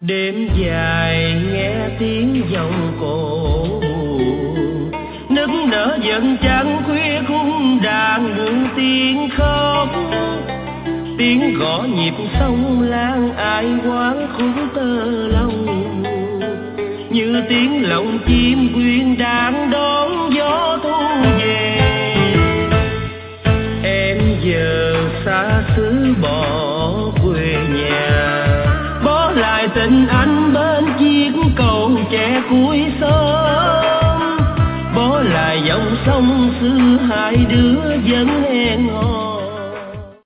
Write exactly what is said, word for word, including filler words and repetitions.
Đêm dài nghe tiếng dòng cổ buồn, nức nở dần trăng khuya khung đàn buồn tiếng khóc, tiếng gõ nhịp sông lan ai quán khung tơ lòng, như tiếng lòng chim quyên đang đón gió thu về. Em giờ xa xứ bỏ quê nhà, bỏ lại tình anh bên chiếc cầu tre cuối sông, bỏ lại dòng sông xưa hai đứa vẫn hẹn hò.